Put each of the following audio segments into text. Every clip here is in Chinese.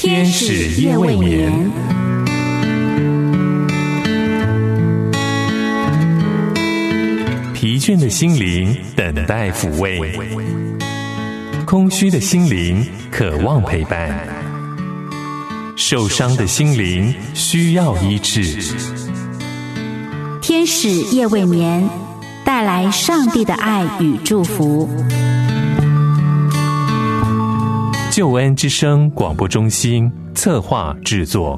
天使夜未眠。疲倦的心灵等待抚慰，空虚的心灵渴望陪伴，受伤的心灵需要医治。 天使夜未眠，带来上帝的爱与祝福。 救恩之声广播中心策划制作。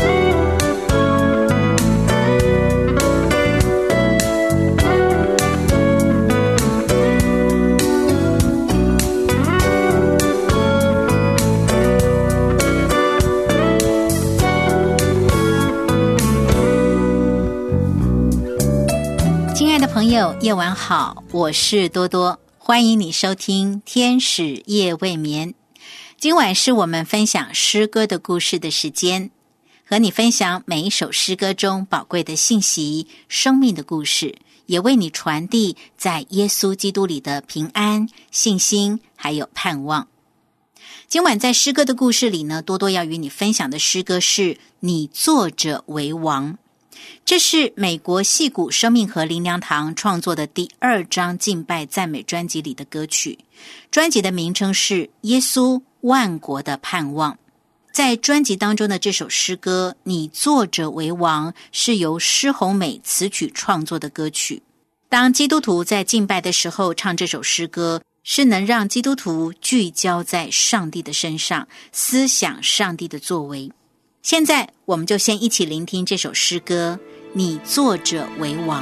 亲爱的朋友，夜晚好，我是多多，欢迎你收听天使夜未眠。今晚是我们分享诗歌的故事的时间，和你分享每一首诗歌中宝贵的信息、生命的故事，也为你传递在耶稣基督里的平安、信心还有盼望。今晚在诗歌的故事里呢，多多要与你分享的诗歌是你坐着为王。这是美国矽谷生命河灵粮堂创作的第2张敬拜赞美专辑里的歌曲，专辑的名称是耶稣万国的盼望。在专辑当中的这首诗歌你坐着为王，是由施宏美词曲创作的歌曲。当基督徒在敬拜的时候唱这首诗歌，是能让基督徒聚焦在上帝的身上，思想上帝的作为。现在我们就先一起聆听这首诗歌，你坐着为王。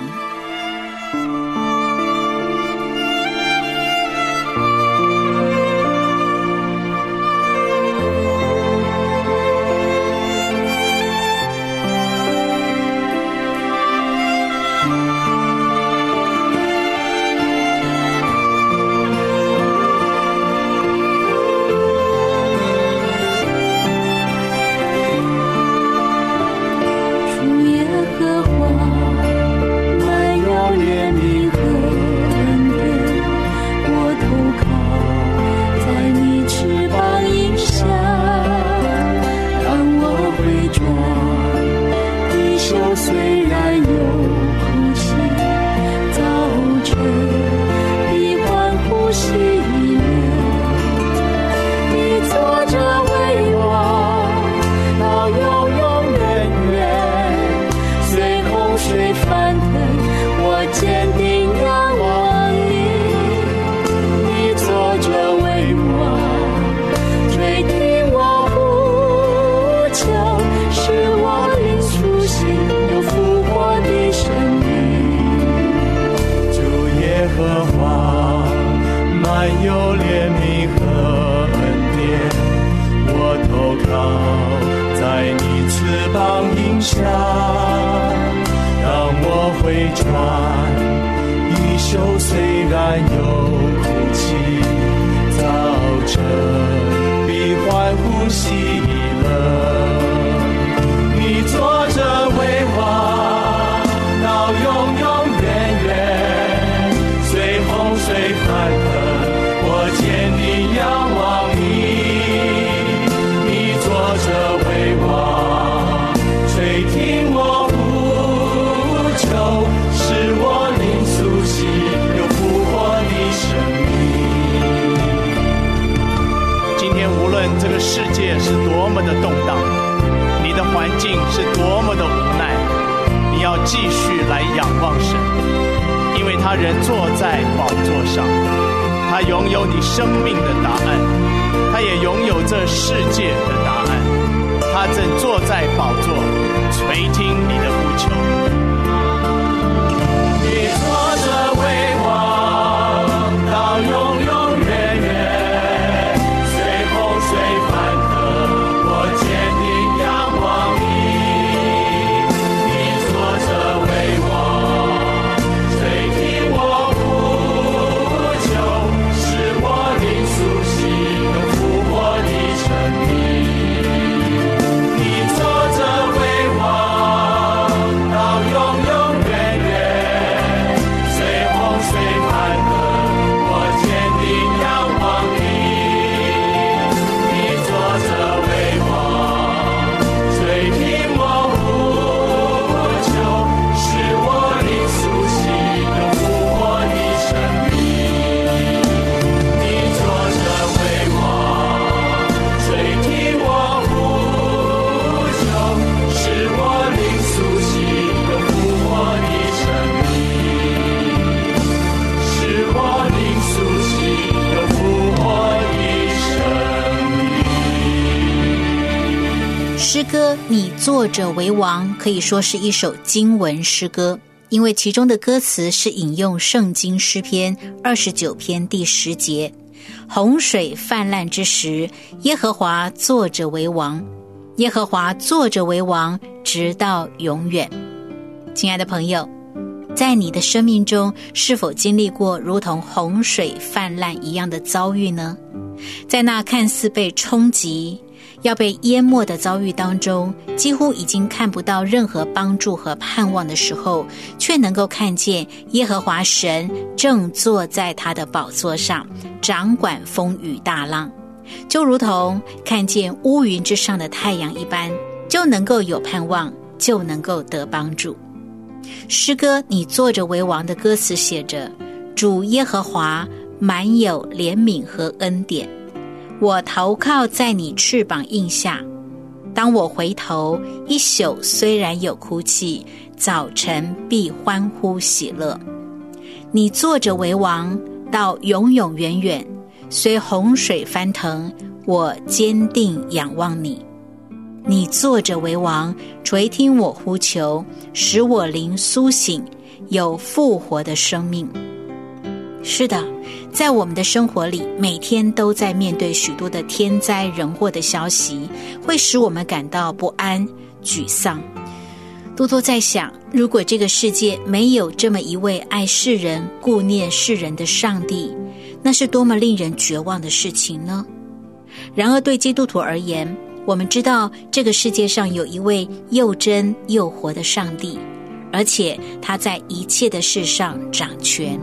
继续来仰望神，因为他人坐在宝座上，他拥有你生命的答案，他也拥有这世界的答案，他正坐在宝座垂听你的呼求。你坐着为王，到永永远远，随洪水翻腾，我坚定仰望你。你坐着为王，垂听我呼求，使我灵苏醒，又复活的生命。你诗歌你坐着为王可以说是一首经文诗歌，因为其中的歌词是引用圣经诗篇29篇第10节，洪水泛滥之时，耶和华坐着为王，耶和华坐着为王，直到永远。亲爱的朋友，在你的生命中是否经历过如同洪水泛滥一样的遭遇呢？在那看似被冲击要被淹没的遭遇当中，几乎已经看不到任何帮助和盼望的时候，却能够看见耶和华神正坐在他的宝座上，掌管风雨大浪，就如同看见乌云之上的太阳一般，就能够有盼望，就能够得帮助。诗歌你坐着为王的歌词写着，主耶和华满有怜悯和恩典，我投靠在你翅膀荫下，当我回头，一宿虽然有哭泣，早晨必欢呼喜乐。你坐着为王，到永永远远，虽洪水翻腾，我坚定仰望你。你坐着为王，垂听我呼求，使我灵苏醒，有复活的生命。是的，在我们的生活里，每天都在面对许多的天灾人祸的消息，会使我们感到不安、沮丧。多多在想，如果这个世界没有这么一位爱世人、顾念世人的上帝，那是多么令人绝望的事情呢？然而对基督徒而言，我们知道这个世界上有一位又真又活的上帝，而且他在一切的事上掌权。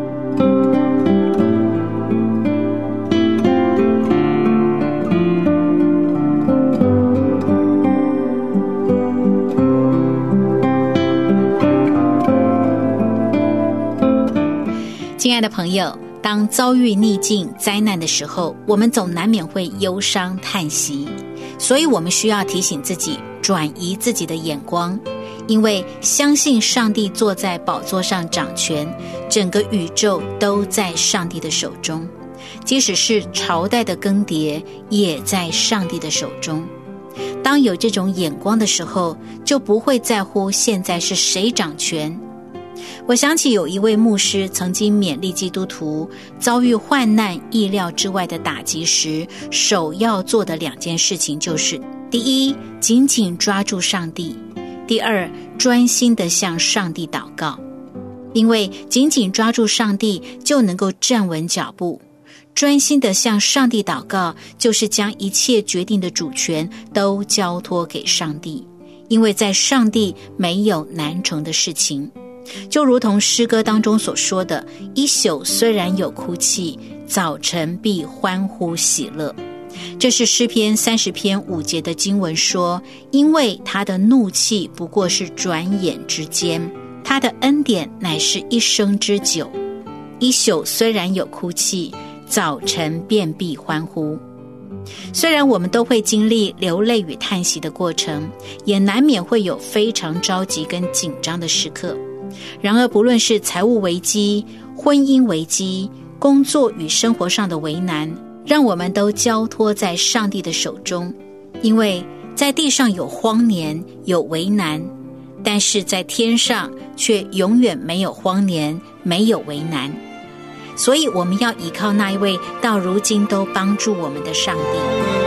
亲爱的朋友，当遭遇逆境灾难的时候，我们总难免会忧伤叹息，所以我们需要提醒自己转移自己的眼光，因为相信上帝坐在宝座上掌权，整个宇宙都在上帝的手中，即使是朝代的更迭也在上帝的手中。当有这种眼光的时候，就不会在乎现在是谁掌权。我想起有一位牧师曾经勉励基督徒遭遇患难意料之外的打击时，首要做的2件事情就是：第一，紧紧抓住上帝；第二，专心地向上帝祷告。因为紧紧抓住上帝，就能够站稳脚步；专心地向上帝祷告，就是将一切决定的主权都交托给上帝。因为在上帝没有难成的事情。就如同诗歌当中所说的，一宿虽然有哭泣，早晨必欢呼喜乐。这是诗篇30篇5节的经文说，因为他的怒气不过是转眼之间，他的恩典乃是一生之久。一宿虽然有哭泣，早晨便必欢呼。虽然我们都会经历流泪与叹息的过程，也难免会有非常着急跟紧张的时刻。然而不论是财务危机、婚姻危机、工作与生活上的为难，让我们都交托在上帝的手中。因为在地上有荒年，有为难，但是在天上却永远没有荒年，没有为难。所以我们要依靠那一位到如今都帮助我们的上帝。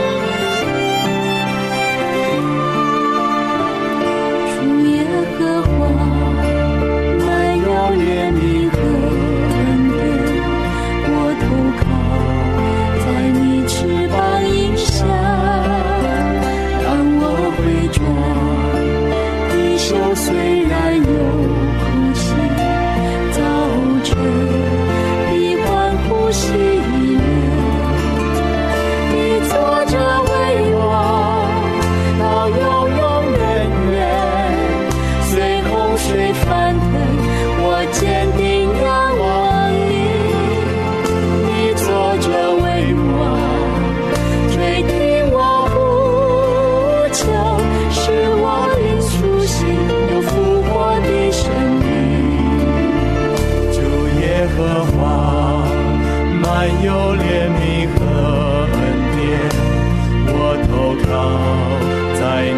主耶和华满有怜悯和恩典，我投靠在你翅膀荫下，让我回转，一宿虽然有哭泣，早晨喜悦，你坐着为王，到永永远远。随洪水翻腾，我坚定仰望你。你坐着为王，垂听我呼求，使我灵苏醒，有复活的生命。 主耶和华满有怜悯和恩典，我投靠在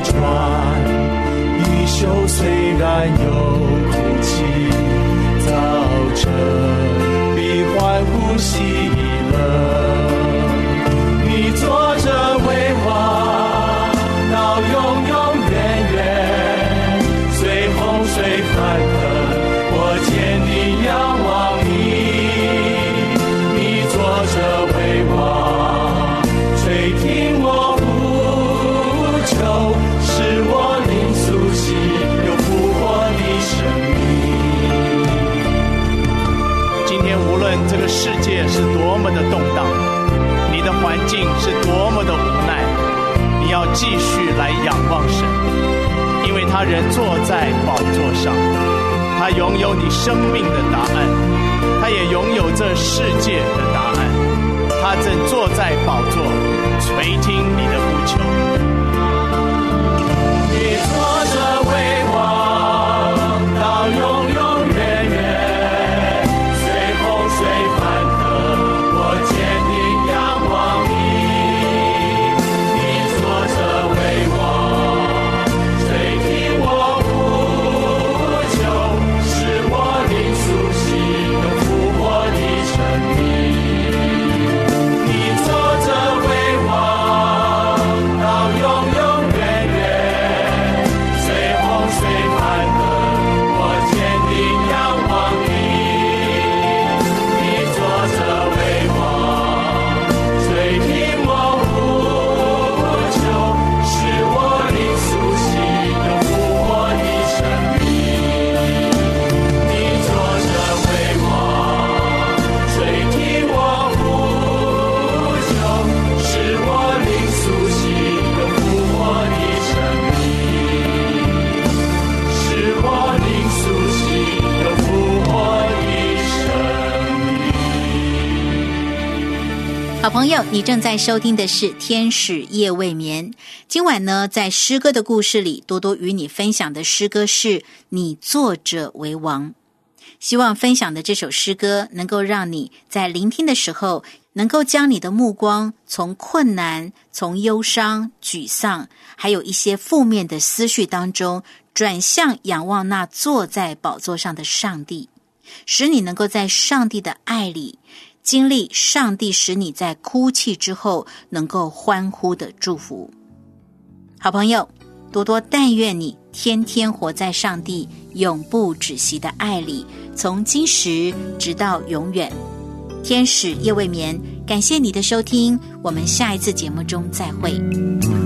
转，衣袖虽然有哭泣，早晨必欢呼喜乐。你坐着为王，到永永远远，随洪水翻腾，我坚定仰望你。你坐着为王，垂听我呼求，使我灵苏醒，有复活的生命。今天无论这个世界是多么的动荡，你的环境是多么的无奈，你要继续来仰望神，因为他人坐在宝座上，他拥有你生命的答案，他也拥有这世界的答案，他正坐在宝座，垂听你的呼求。你坐着为王，到永永远远，随洪水翻腾，我坚定仰望你。你坐着为王，垂听我呼求，使我灵苏醒，有复活的生命。你坐着为王，到永永远远，随洪水翻腾，我坚定仰望你。你坐着为王，垂听我呼求，使我灵苏醒，有复活的生命。你坐着为王，垂听我呼求，使我灵苏醒，有复活的生命。使我灵苏醒，有复活的生命。 好朋友，你正在收听的是天使夜未眠。今晚呢，在诗歌的故事里，多多与你分享的诗歌是你坐着为王。希望分享的这首诗歌能够让你在聆听的时候，能够将你的目光从困难、从忧伤、沮丧，还有一些负面的思绪当中，转向仰望那坐在宝座上的上帝，使你能够在上帝的爱里经历上帝使你在哭泣之后能够欢呼的祝福。好朋友，多多但愿你天天活在上帝永不止息的爱里，从今时直到永远。天使夜未眠，感谢你的收听，我们下一次节目中再会。